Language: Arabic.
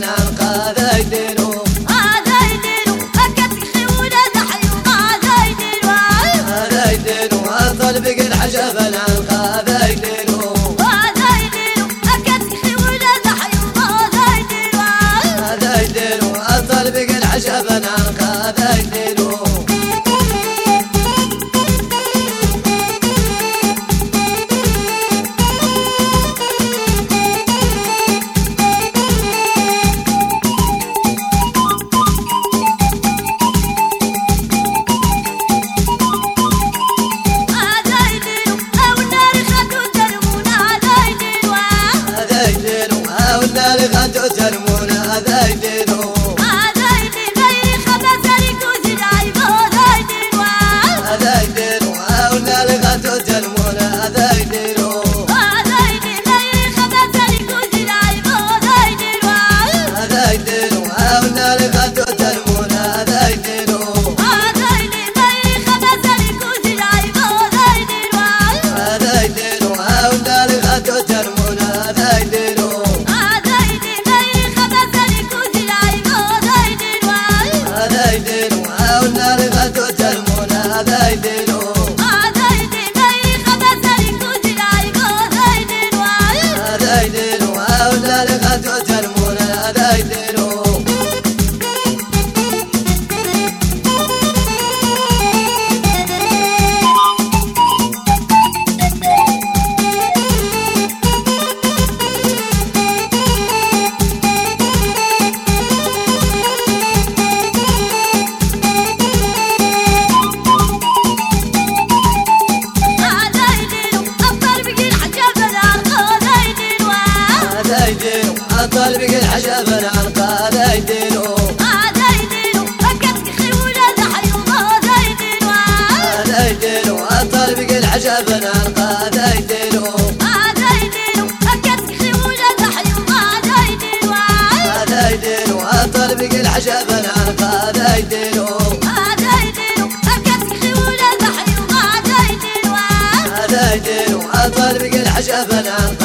العنقا ذا يدينو هذا يدينو أكد خيونا ضحي وهذا يدينو هذا يدينو أطل بقى الحجب العنقا ذا يدينو هذا يدينو أكد خيونا ضحي وهذا يدينو هذا يدينو أطل بقى الحجب العنقا ذا يدينو ترمون هذا يدينو هذا يدينو خبز ريكوز العيب هذا يدينو هذا يدينو ولا لغاتو ترمون هذا يدينو هذا يدينو خبز ريكوز العيب هذا يدينو هذا يدينو ولا لغاتو ترمون هذا يدينو هذا يدينو خبز ريكوز العيب هذا يدينو هذا يدينو ولا لغاتو ترمون هذا يدينو هذا يدينو ولا لغاتو ترمون هذا يدينو هذا يدينو خبز ريكوز العيب هذا يدينو هذا يدينو ولا لغاتو ترمون هذا يدينو أطل بقى الحجب العنقا ذا يدينو هذا يدينو أكد خيونا ضحي وهذا يدينو هذا يدينو أطل بقى الحجب العنقا ذا يدينو هذا يدينو أكد خيونا ضحي وهذا يدينو هذا يدينو أطل بقى الحجب العنقا ذا يدينو هذا يدينو أكد خيونا ضحي وهذا يدينو هذا يدينو أطل بقى الحجب العنقا